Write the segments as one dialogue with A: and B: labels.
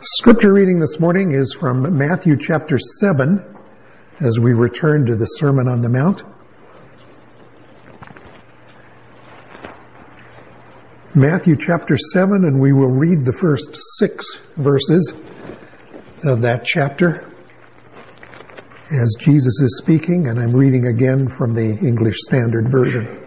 A: Scripture reading this morning is from Matthew chapter 7 as we return to the Sermon on the Mount. Matthew chapter 7, and we will read the first 6 verses of that chapter as Jesus is speaking, and I'm reading again from the English Standard Version.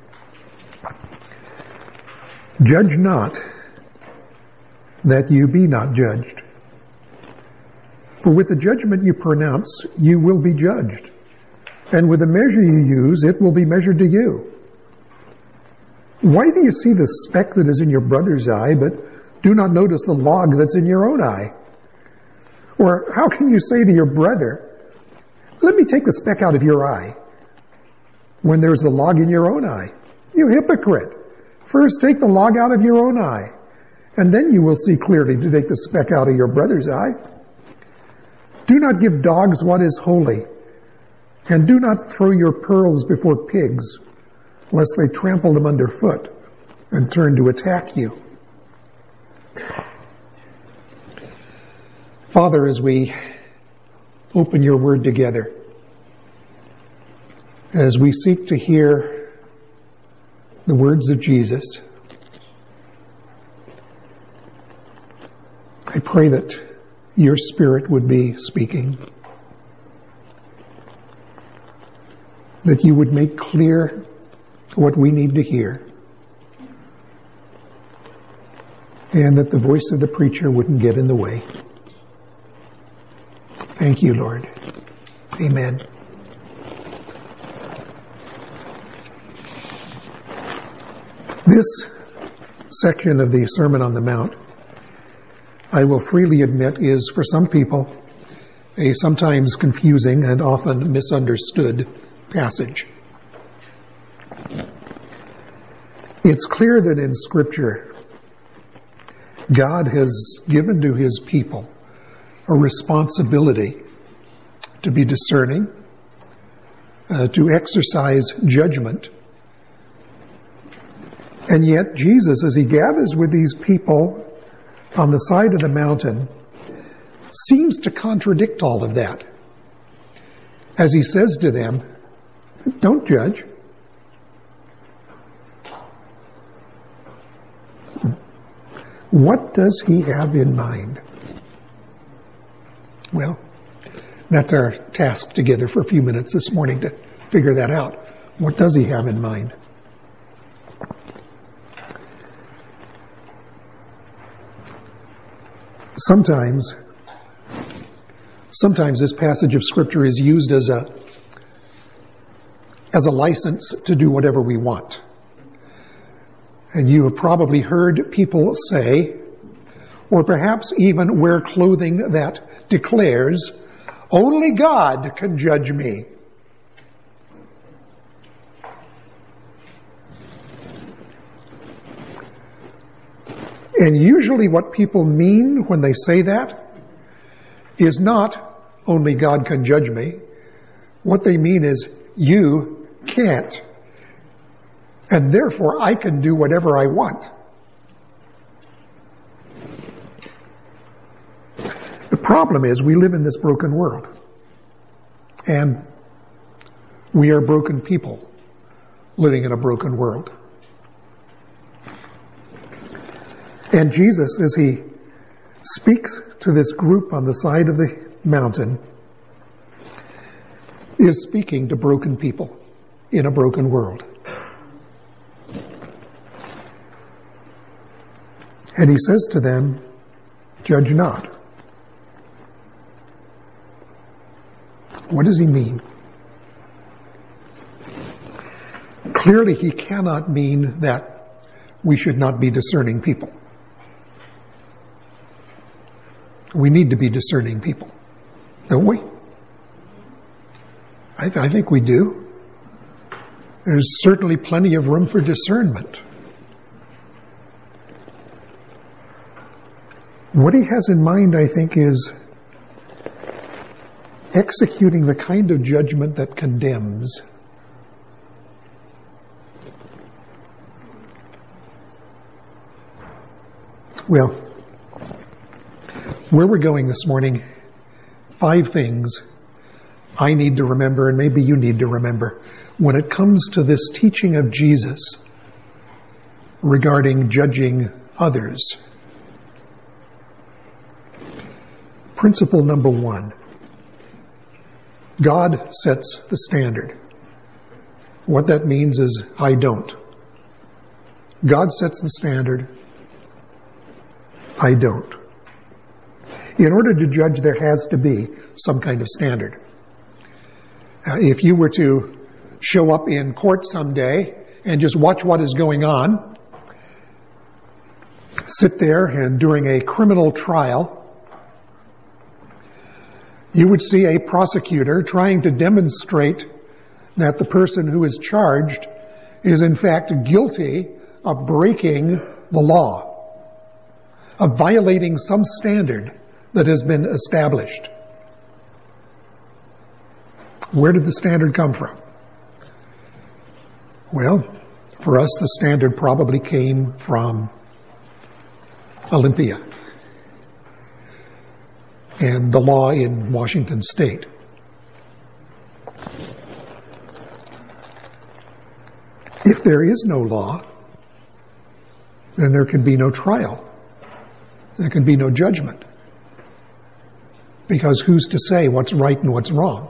A: Judge not, that you be not judged. For with the judgment you pronounce, you will be judged. And with the measure you use, it will be measured to you. Why do you see the speck that is in your brother's eye, but do not notice the log that's in your own eye? Or how can you say to your brother, let me take the speck out of your eye, when there's a log in your own eye? You hypocrite! First take the log out of your own eye, and then you will see clearly to take the speck out of your brother's eye. Do not give dogs what is holy, and do not throw your pearls before pigs, lest they trample them underfoot and turn to attack you. Father, as we open your word together, as we seek to hear the words of Jesus, I pray that your Spirit would be speaking, that you would make clear what we need to hear, and that the voice of the preacher wouldn't get in the way. Thank you, Lord. Amen. This section of the Sermon on the Mount, I will freely admit, is for some people a sometimes confusing and often misunderstood passage. It's clear that in Scripture, God has given to His people a responsibility to be discerning, to exercise judgment. And yet Jesus, as He gathers with these people on the side of the mountain, seems to contradict all of that. As He says to them, don't judge. What does He have in mind? Well, that's our task together for a few minutes this morning, to figure that out. What does He have in mind? Sometimes this passage of Scripture is used as a license to do whatever we want. And you have probably heard people say, or perhaps even wear clothing that declares, only God can judge me. And usually what people mean when they say that is not, only God can judge me. What they mean is, you can't. And therefore I can do whatever I want. The problem is we live in this broken world. And we are broken people living in a broken world. And Jesus, as He speaks to this group on the side of the mountain, is speaking to broken people in a broken world. And He says to them, judge not. What does He mean? Clearly, He cannot mean that we should not be discerning people. We need to be discerning people, don't we? I think we do. There's certainly plenty of room for discernment. What He has in mind, I think, is executing the kind of judgment that condemns. Well, Where we're going this morning, 5 things I need to remember, and maybe you need to remember, when it comes to this teaching of Jesus regarding judging others. Principle number 1. God sets the standard. What that means is I don't. God sets the standard. I don't. In order to judge, there has to be some kind of standard. If you were to show up in court someday and just watch what is going on, sit there and during a criminal trial, you would see a prosecutor trying to demonstrate that the person who is charged is in fact guilty of breaking the law, of violating some standard that has been established. Where did the standard come from? Well, for us, the standard probably came from Olympia and the law in Washington State. If there is no law, then there can be no trial. There can be no judgment. Because who's to say what's right and what's wrong?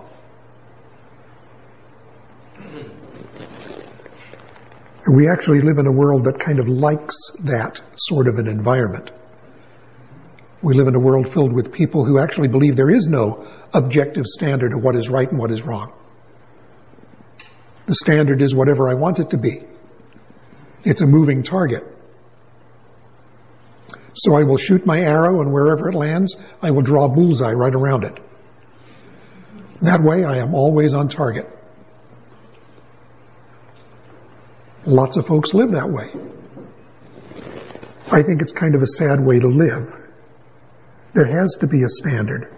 A: We actually live in a world that kind of likes that sort of an environment. We live in a world filled with people who actually believe there is no objective standard of what is right and what is wrong. The standard is whatever I want it to be. It's a moving target. So I will shoot my arrow, and wherever it lands, I will draw a bullseye right around it. That way, I am always on target. Lots of folks live that way. I think it's kind of a sad way to live. There has to be a standard.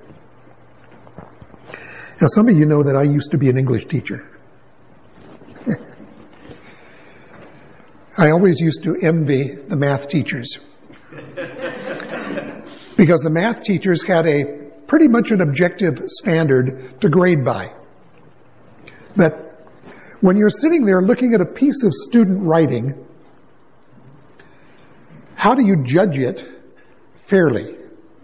A: Now, some of you know that I used to be an English teacher. I always used to envy the math teachers. Because the math teachers had a pretty much an objective standard to grade by. But when you're sitting there looking at a piece of student writing, how do you judge it fairly?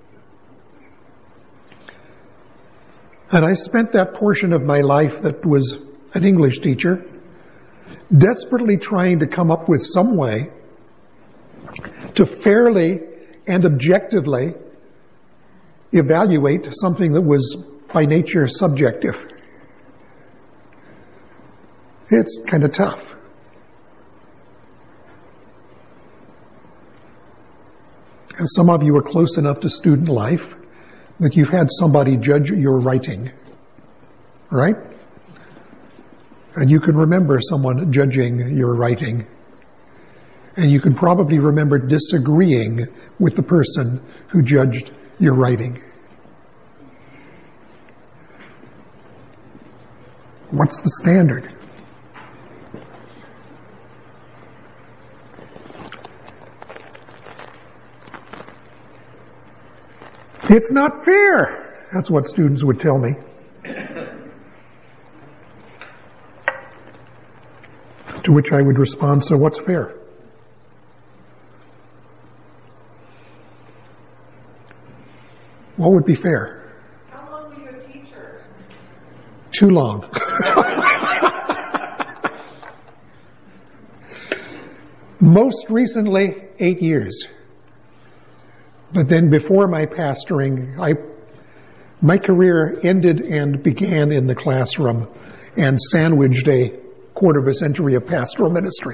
A: And I spent that portion of my life that was an English teacher desperately trying to come up with some way to fairly and objectively evaluate something that was by nature subjective. It's kind of tough. And some of you are close enough to student life that you've had somebody judge your writing, right? And you can remember someone judging your writing. And you can probably remember disagreeing with the person who judged your writing. What's the standard? It's not fair. That's what students would tell me. To which I would respond, so what's fair? What would be fair?
B: How long were you a teacher?
A: Too long. Most recently, 8 years. But then before my pastoring, my career ended and began in the classroom and sandwiched a quarter of a century of pastoral ministry.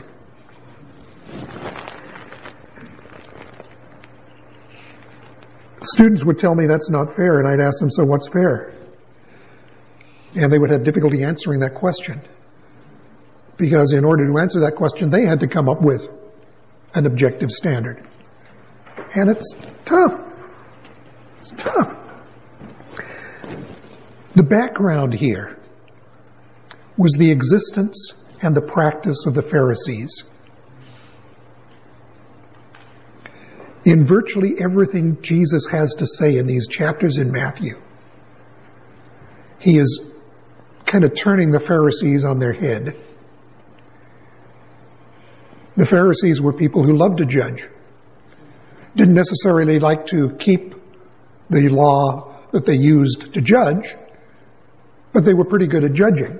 A: Students would tell me that's not fair, and I'd ask them, so what's fair? And they would have difficulty answering that question. Because in order to answer that question, they had to come up with an objective standard. And it's tough. It's tough. The background here was the existence and the practice of the Pharisees. in virtually everything Jesus has to say in these chapters in Matthew, he is kind of turning the Pharisees on their head. The Pharisees were people who loved to judge, didn't necessarily like to keep the law that they used to judge, but they were pretty good at judging.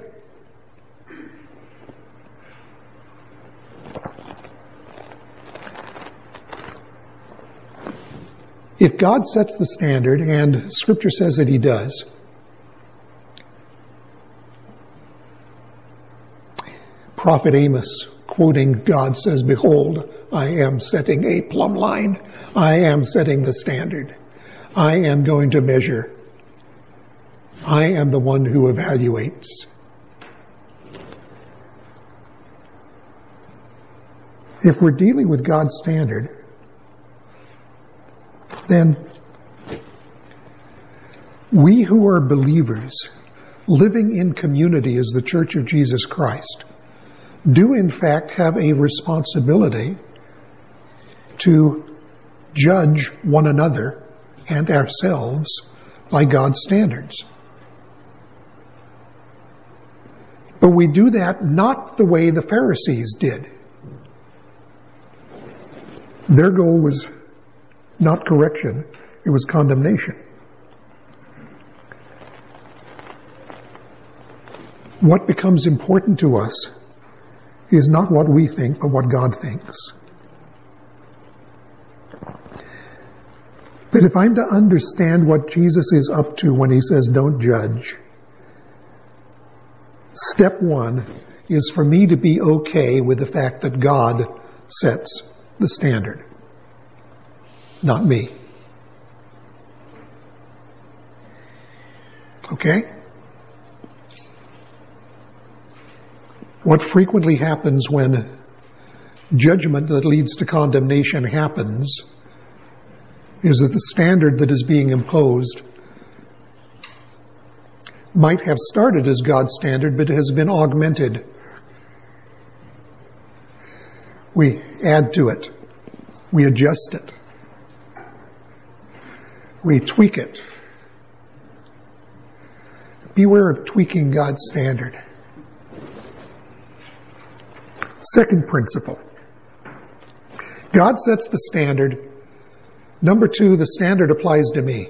A: If God sets the standard, and Scripture says that He does, Prophet Amos, quoting God, says, "Behold, I am setting a plumb line. I am setting the standard. I am going to measure. I am the one who evaluates." If we're dealing with God's standard, then we who are believers, living in community as the Church of Jesus Christ, do in fact have a responsibility to judge one another and ourselves by God's standards. But we do that not the way the Pharisees did. Their goal was not correction, it was condemnation. What becomes important to us is not what we think, but what God thinks. But if I'm to understand what Jesus is up to when He says, "Don't judge," step one is for me to be okay with the fact that God sets the standard, not me. Okay? What frequently happens when judgment that leads to condemnation happens is that the standard that is being imposed might have started as God's standard, but has been augmented. We add to it. We adjust it. We tweak it. Beware of tweaking God's standard. Second principle. God sets the standard. Number two, the standard applies to me.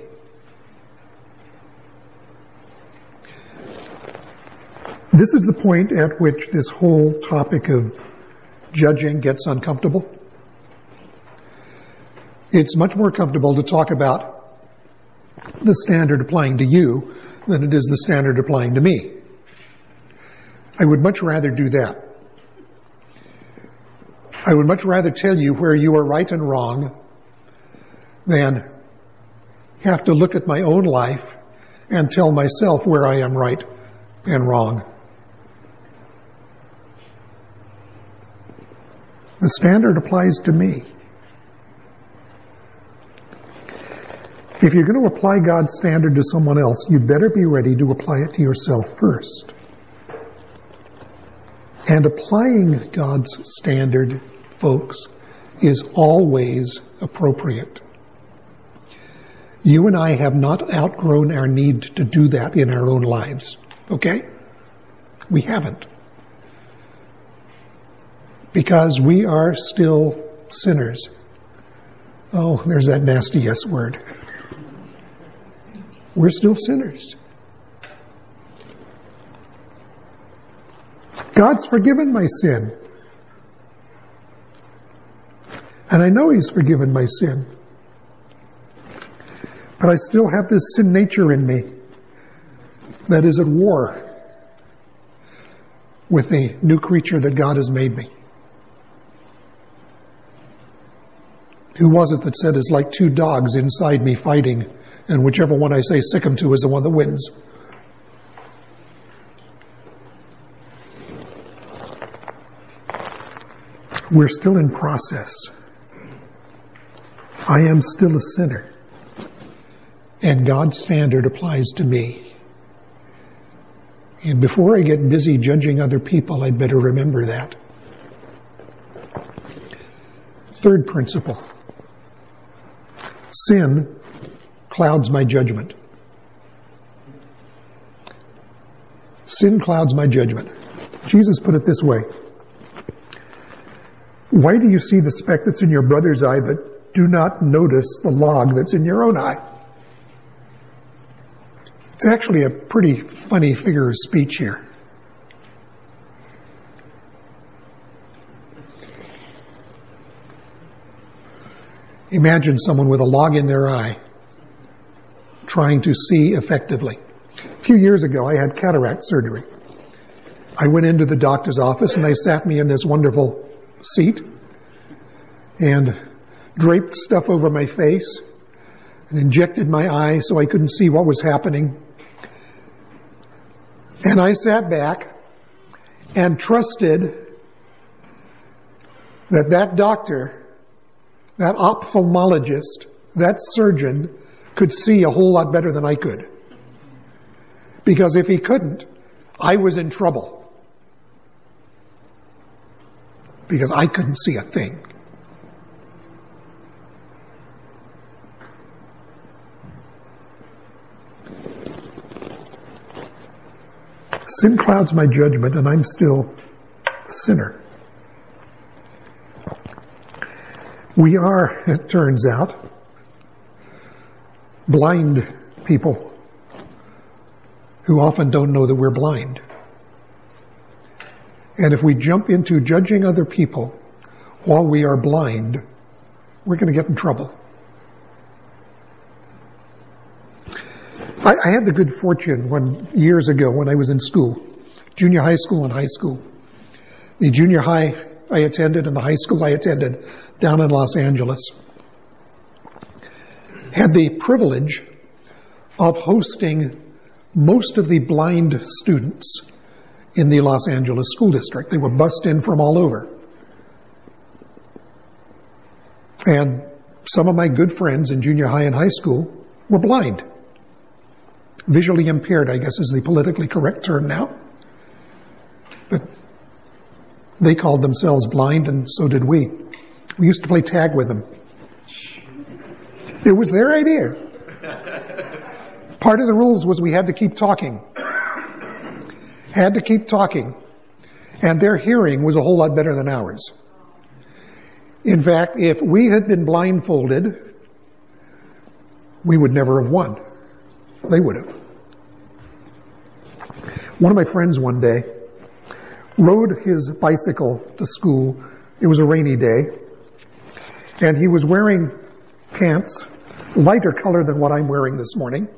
A: This is the point at which this whole topic of judging gets uncomfortable. It's much more comfortable to talk about the standard applying to you than it is the standard applying to me. I would much rather do that. I would much rather tell you where you are right and wrong than have to look at my own life and tell myself where I am right and wrong. The standard applies to me. If you're going to apply God's standard to someone else, you'd better be ready to apply it to yourself first. And applying God's standard, folks, is always appropriate. You and I have not outgrown our need to do that in our own lives. Okay? We haven't. Because we are still sinners. Oh, there's that nasty S word. We're still sinners. God's forgiven my sin. And I know He's forgiven my sin. But I still have this sin nature in me that is at war with the new creature that God has made me. Who was it that said, "It's like two dogs inside me fighting, and whichever one I say sick 'em to is the one that wins"? We're still in process. I am still a sinner. And God's standard applies to me. And before I get busy judging other people, I'd better remember that. Third principle. Sin clouds my judgment. Sin clouds my judgment. Jesus put it this way. Why do you see the speck that's in your brother's eye, but do not notice the log that's in your own eye? It's actually a pretty funny figure of speech here. Imagine someone with a log in their eye trying to see effectively. A few years ago, I had cataract surgery. I went into the doctor's office and they sat me in this wonderful seat and draped stuff over my face and injected my eye so I couldn't see what was happening. And I sat back and trusted that that doctor, that ophthalmologist, that surgeon could see a whole lot better than I could. Because if he couldn't, I was in trouble. Because I couldn't see a thing. Sin clouds my judgment, and I'm still a sinner. We are, it turns out, blind people who often don't know that we're blind. And if we jump into judging other people while we are blind, we're going to get in trouble. I had the good fortune years ago when I was in school, junior high school and high school. The junior high I attended and the high school I attended down in Los Angeles had the privilege of hosting most of the blind students in the Los Angeles school district. They were bussed in from all over. And some of my good friends in junior high and high school were blind. Visually impaired, I guess is the politically correct term now. But they called themselves blind, and so did we. We used to play tag with them. It was their idea. Part of the rules was we had to keep talking. Had to keep talking. And their hearing was a whole lot better than ours. In fact, if we had been blindfolded, we would never have won. They would have. One of my friends one day rode his bicycle to school. It was a rainy day. And he was wearing pants, lighter color than what I'm wearing this morning.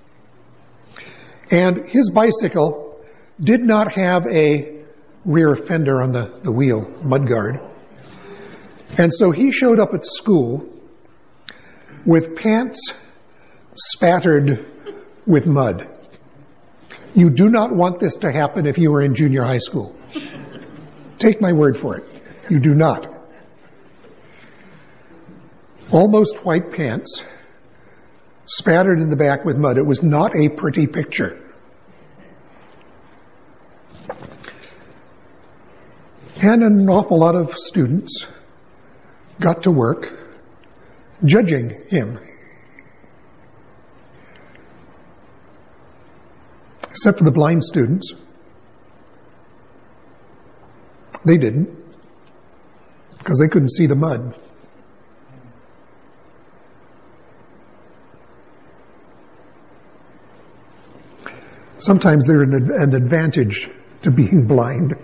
A: And his bicycle did not have a rear fender on the wheel, mudguard. And so he showed up at school with pants spattered with mud. You do not want this to happen if you were in junior high school. Take my word for it. You do not. Almost white pants, spattered in the back with mud. It was not a pretty picture. And an awful lot of students got to work judging him. Except for the blind students. They didn't, because they couldn't see the mud. Sometimes there's an advantage to being blind.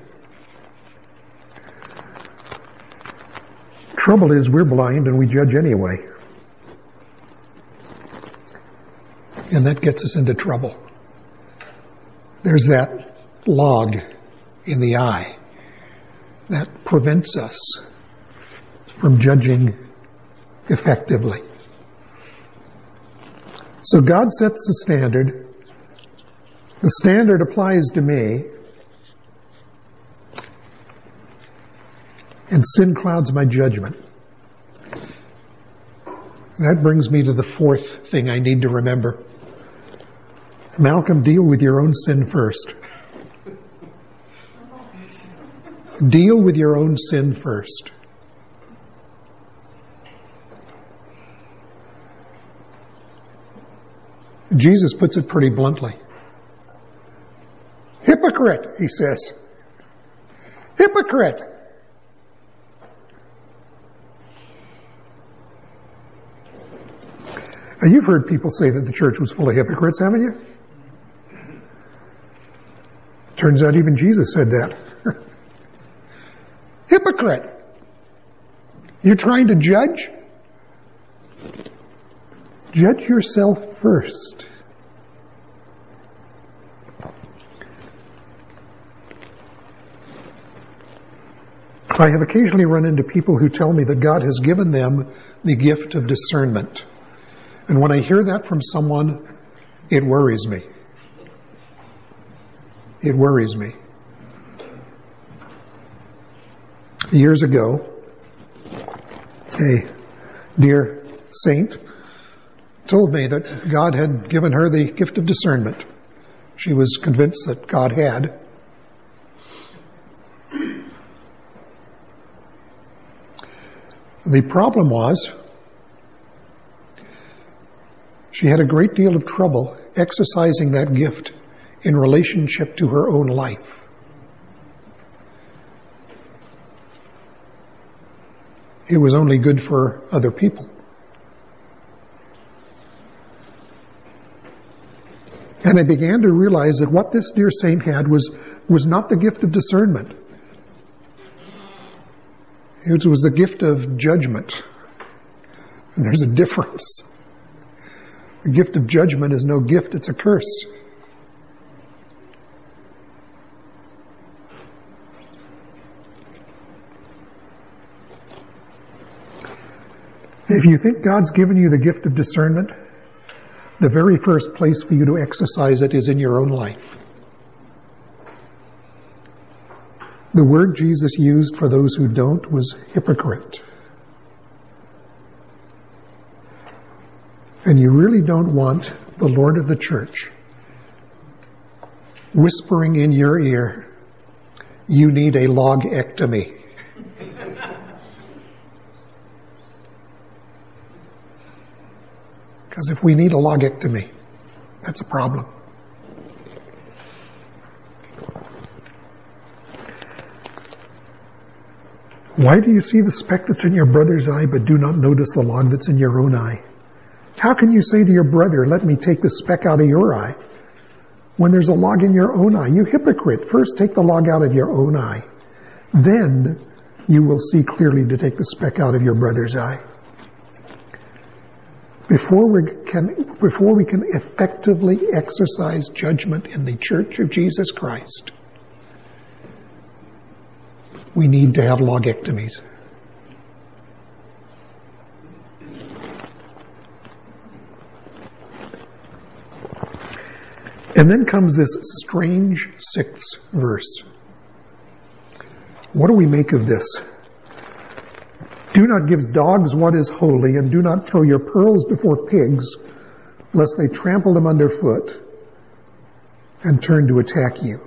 A: Trouble is, we're blind and we judge anyway. And that gets us into trouble. There's that log in the eye that prevents us from judging effectively. So God sets the standard. The standard applies to me. And sin clouds my judgment. That brings me to the fourth thing I need to remember. Malcolm, deal with your own sin first. Deal with your own sin first. Jesus puts it pretty bluntly. Hypocrite, he says. Hypocrite. Now, you've heard people say that the church was full of hypocrites, haven't you? Turns out even Jesus said that. Hypocrite. You're trying to judge? Judge yourself first. I have occasionally run into people who tell me that God has given them the gift of discernment. And when I hear that from someone, it worries me. It worries me. Years ago, a dear saint told me that God had given her the gift of discernment. She was convinced that God had. The problem was, she had a great deal of trouble exercising that gift in relationship to her own life. It was only good for other people. And I began to realize that what this dear saint had was not the gift of discernment. It was the gift of judgment. And there's a difference. The gift of judgment is no gift, it's a curse. If you think God's given you the gift of discernment, the very first place for you to exercise it is in your own life. The word Jesus used for those who don't was hypocrite. And you really don't want the Lord of the church whispering in your ear, you need a logectomy. Because if we need a logectomy, that's a problem. Why do you see the speck that's in your brother's eye but do not notice the log that's in your own eye? How can you say to your brother, let me take the speck out of your eye, when there's a log in your own eye? You hypocrite. First take the log out of your own eye. Then you will see clearly to take the speck out of your brother's eye. Before we can effectively exercise judgment in the Church of Jesus Christ, we need to have logectomies. And then comes this strange 6th verse. What do we make of this? Do not give dogs what is holy, and do not throw your pearls before pigs, lest they trample them underfoot and turn to attack you.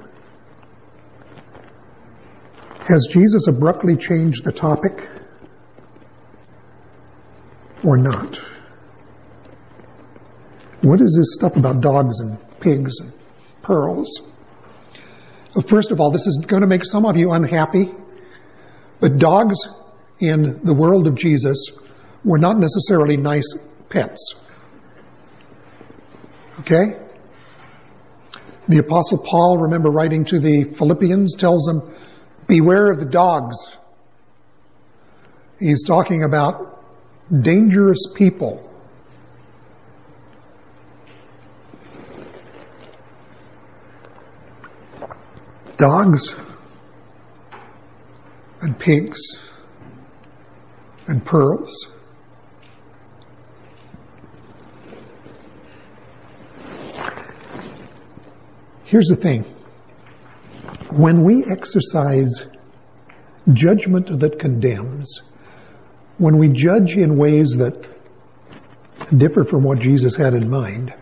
A: Has Jesus abruptly changed the topic or not? What is this stuff about dogs and pigs and pearls? Well, first of all, this is going to make some of you unhappy, but dogs in the world of Jesus were not necessarily nice pets. Okay? The Apostle Paul, remember writing to the Philippians, tells them, beware of the dogs. He's talking about dangerous people. Dogs and pigs and pearls. Here's the thing. When we exercise judgment that condemns, when we judge in ways that differ from what Jesus had in mind,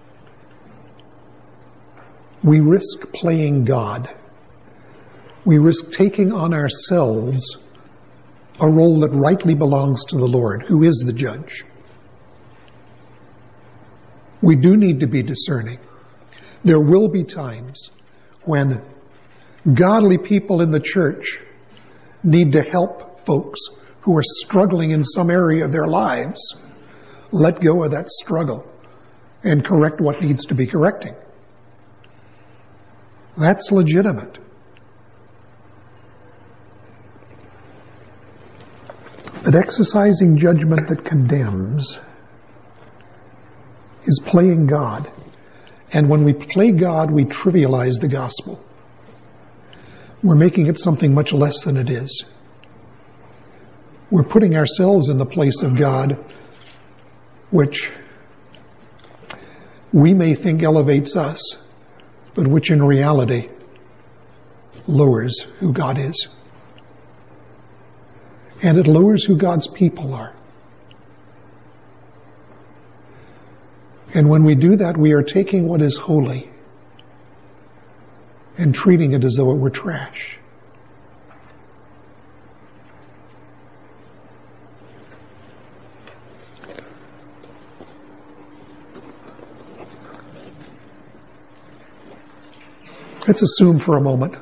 A: we risk playing God. We risk taking on ourselves a role that rightly belongs to the Lord, who is the judge. We do need to be discerning. There will be times when godly people in the church need to help folks who are struggling in some area of their lives let go of that struggle and correct what needs to be correcting. That's legitimate. But exercising judgment that condemns is playing God. And when we play God, we trivialize the gospel. We're making it something much less than it is. We're putting ourselves in the place of God, which we may think elevates us, but which in reality lowers who God is. And it lowers who God's people are. And when we do that, we are taking what is holy and treating it as though it were trash. Let's assume for a moment.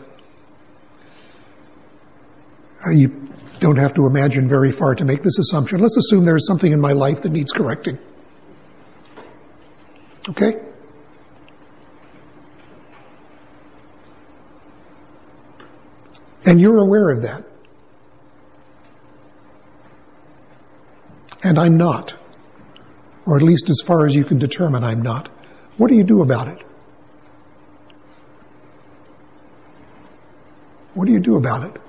A: You don't have to imagine very far to make this assumption. Let's assume there is something in my life that needs correcting. Okay? And you're aware of that. And I'm not. Or at least as far as you can determine, I'm not. What do you do about it? What do you do about it?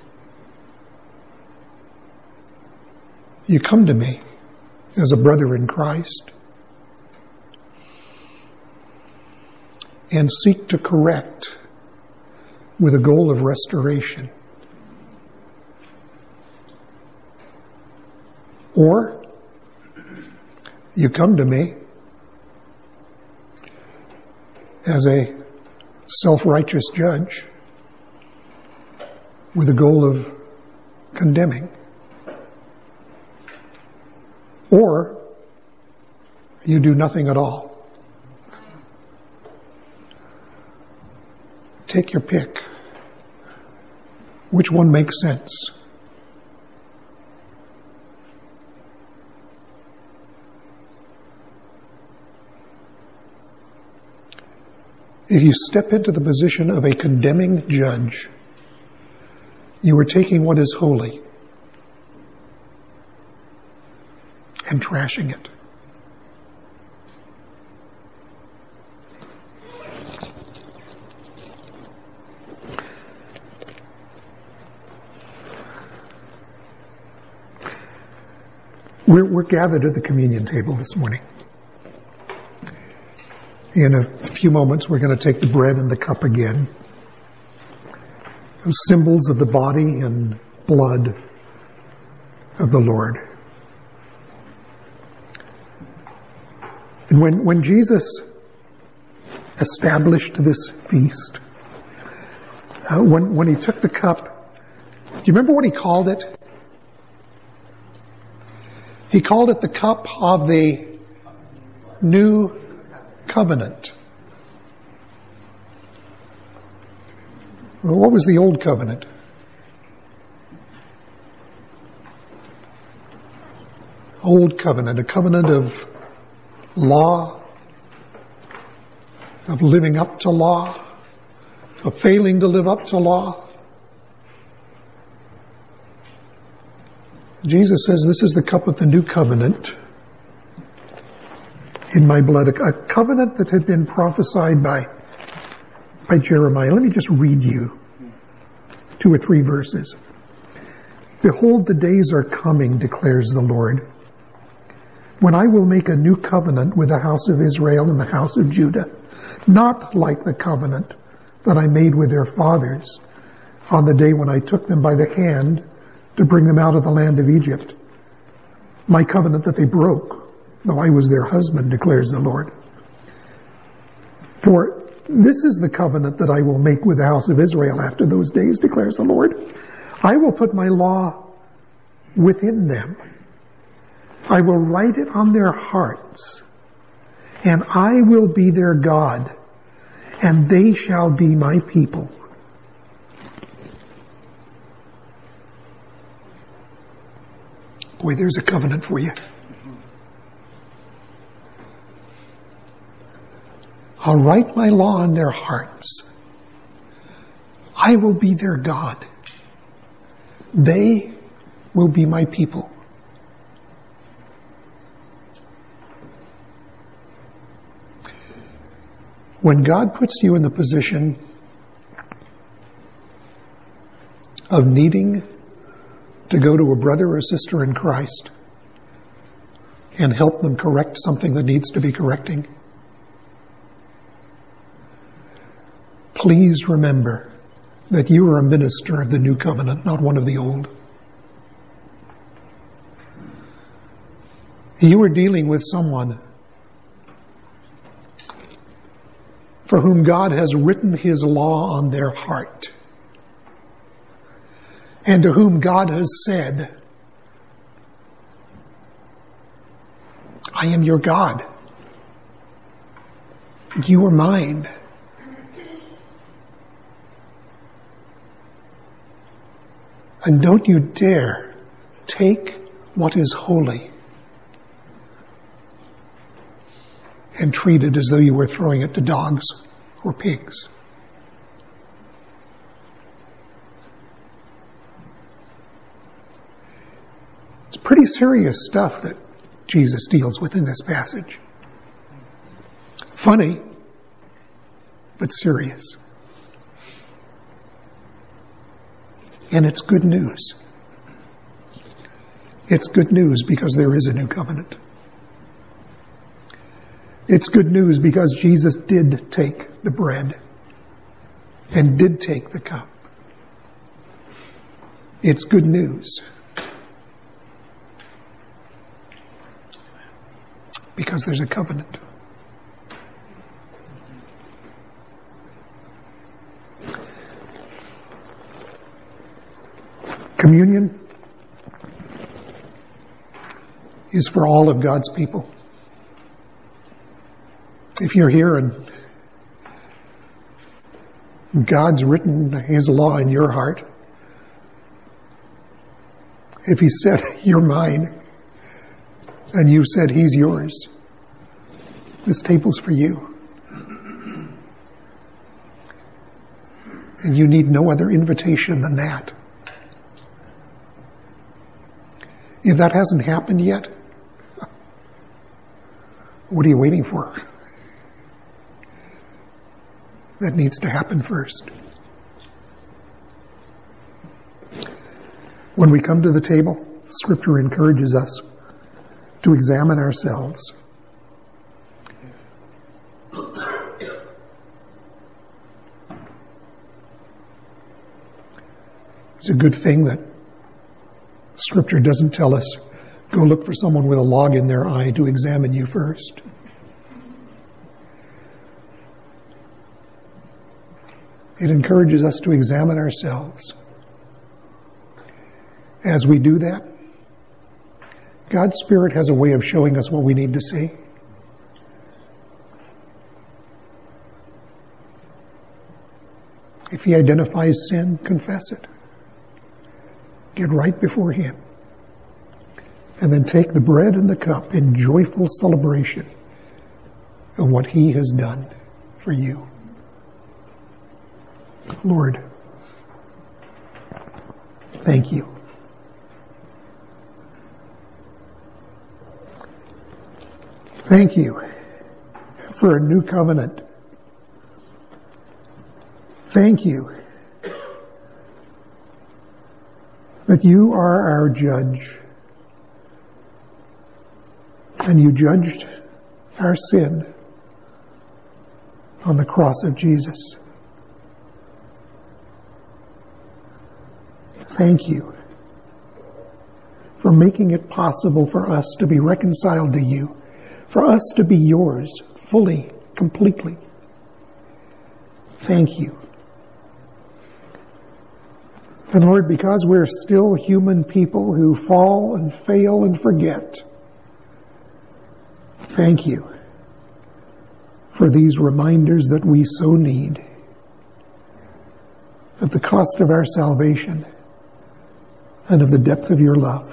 A: You come to me as a brother in Christ and seek to correct with a goal of restoration. Or you come to me as a self-righteous judge with a goal of condemning. Or you do nothing at all. Take your pick. Which one makes sense? If you step into the position of a condemning judge, you are taking what is holy and trashing it. We're gathered at the communion table this morning. In a few moments, we're going to take the bread and the cup again. Those symbols of the body and blood of the Lord. And when Jesus established this feast, when he took the cup, do you remember what he called it? He called it the cup of the new covenant. Well, what was the old covenant? Old covenant, a covenant of law, of living up to law, of failing to live up to law. Jesus says, this is the cup of the new covenant in my blood, a covenant that had been prophesied by Jeremiah. Let me just read you 2 or 3 verses. Behold, the days are coming, declares the Lord, when I will make a new covenant with the house of Israel and the house of Judah, not like the covenant that I made with their fathers on the day when I took them by the hand to bring them out of the land of Egypt. My covenant that they broke, though I was their husband, declares the Lord. For this is the covenant that I will make with the house of Israel after those days, declares the Lord. I will put my law within them. I will write it on their hearts, and I will be their God, and they shall be my people. Boy, there's a covenant for you. I'll write my law in their hearts. I will be their God. They will be my people. When God puts you in the position of needing to go to a brother or sister in Christ and help them correct something that needs to be correcting, please remember that you are a minister of the new covenant, not one of the old. You are dealing with someone for whom God has written His law on their heart, and to whom God has said, I am your God. You are mine. And don't you dare take what is holy and treat it as though you were throwing it to dogs or pigs. It's pretty serious stuff that Jesus deals with in this passage. Funny, but serious. And it's good news. It's good news because there is a new covenant. It's good news because Jesus did take the bread and did take the cup. It's good news because there's a covenant. Communion is for all of God's people. If you're here and God's written His law in your heart, if He said, you're mine, and you said, He's yours, this table's for you. And you need no other invitation than that. If that hasn't happened yet, what are you waiting for? That needs to happen first. When we come to the table, Scripture encourages us to examine ourselves. It's a good thing that Scripture doesn't tell us, go look for someone with a log in their eye to examine you first. It encourages us to examine ourselves. As we do that, God's Spirit has a way of showing us what we need to see. If He identifies sin, confess it. Get right before Him. And then take the bread and the cup in joyful celebration of what He has done for you. Lord, thank you. Thank you for a new covenant. Thank you that you are our judge, and you judged our sin on the cross of Jesus. Thank you for making it possible for us to be reconciled to you, for us to be yours fully, completely. Thank you. And Lord, because we're still human people who fall and fail and forget, thank you for these reminders that we so need of the cost of our salvation and of the depth of your love.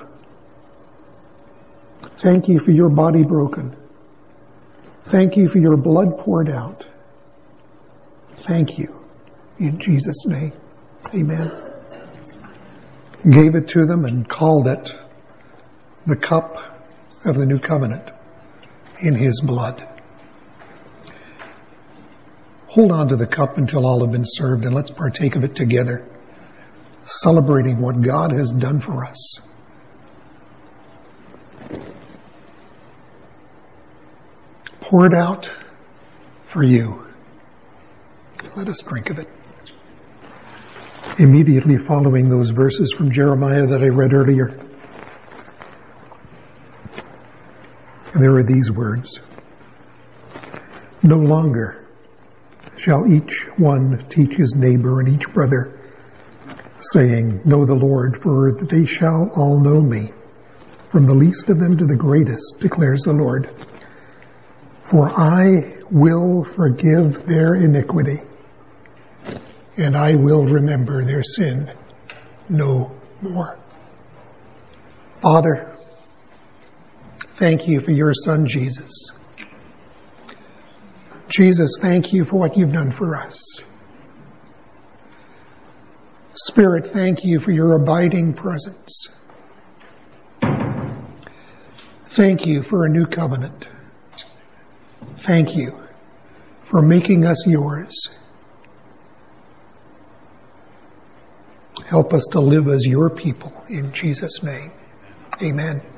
A: Thank you for your body broken. Thank you for your blood poured out. Thank you. In Jesus' name, amen. Gave it to them and called it the cup of the new covenant in his blood. Hold on to the cup until all have been served, and let's partake of it together, celebrating what God has done for us. Poured out for you. Let us drink of it. Immediately following those verses from Jeremiah that I read earlier, there are these words: "No longer shall each one teach his neighbor and each brother, saying, 'Know the Lord,' for they shall all know me, from the least of them to the greatest, declares the Lord. For I will forgive their iniquity, and I will remember their sin no more." Father, thank you for your Son, Jesus. Jesus, thank you for what you've done for us. Spirit, thank you for your abiding presence. Thank you for a new covenant. Thank you for making us yours. Help us to live as your people in Jesus' name. Amen.